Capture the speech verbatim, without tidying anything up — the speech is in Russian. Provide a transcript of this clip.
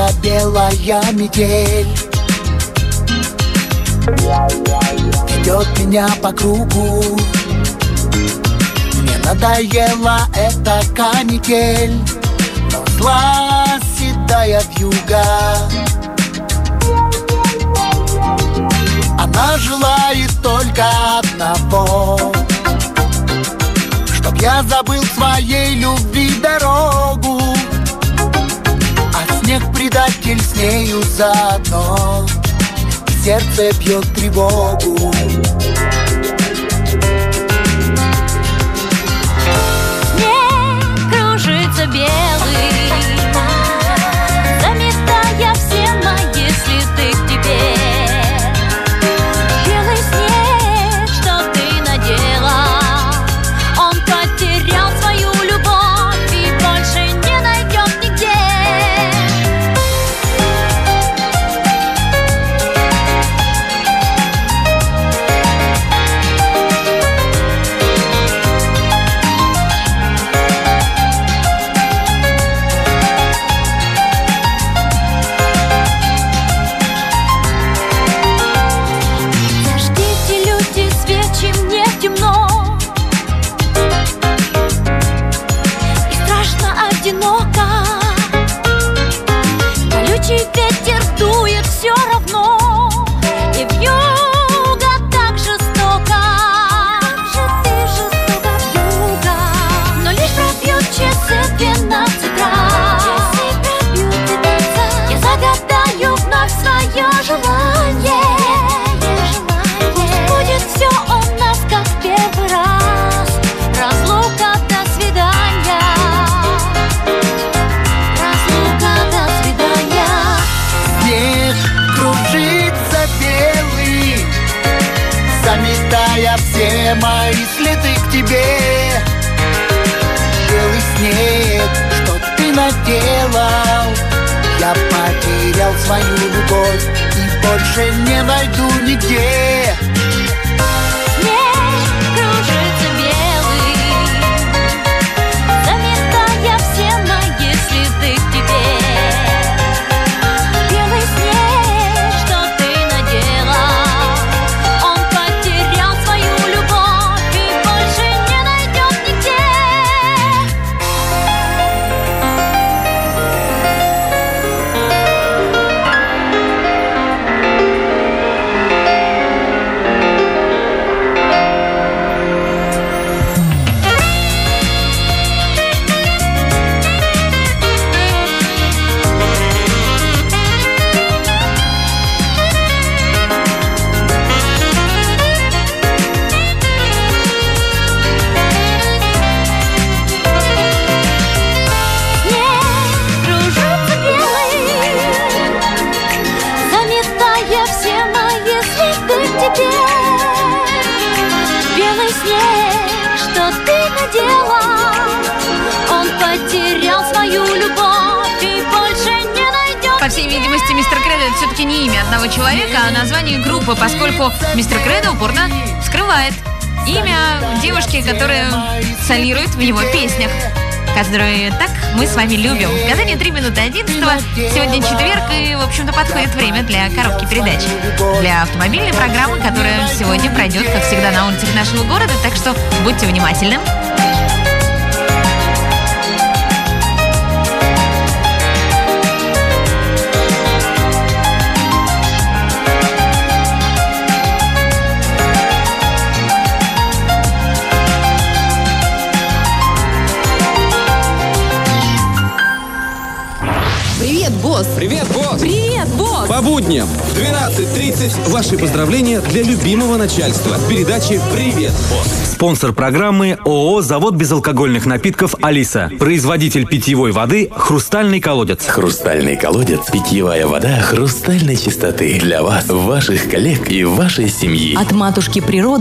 тебя белая метель ведет меня по кругу. Мне надоела эта канитель, но зла седая вьюга. Она желает только одного, чтоб я забыл своей любви дорогу, а снег-предатель с нею заодно, и сердце бьет тревогу. Снег кружится белый, заметая все мои следы к тебе. Заметая все мои следы к тебе. Белый снег, что ты наделал, я потерял свою любовь и больше не найду нигде. Снег кружится белый, заметая все мои следы к тебе. Белый снег, что ты наделал, он потерял свою любовь и больше не найдет нигде. Белый снег, что ты наделал, он потерял свою любовь и больше не найдет. По всей видимости, мистер Кредо — это все-таки не имя одного человека, а название группы, поскольку мистер Кредо упорно скрывает имя девушки, которая солирует в его песнях, которые так мы с вами любим. Гадание три минуты одиннадцатого. Сегодня четверг, и, в общем-то, подходит время для коробки передач. Для автомобильной программы, которая сегодня пройдет, как всегда, на улицах нашего города. Так что будьте внимательны. Привет, босс! Привет, босс! Привет, босс! По будням в двенадцать тридцать ваши поздравления для любимого начальства в передаче «Привет, босс». Спонсор программы ООО «Завод безалкогольных напитков Алиса». Производитель питьевой воды «Хрустальный колодец». «Хрустальный колодец» – питьевая вода хрустальной чистоты для вас, ваших коллег и вашей семьи. От матушки природы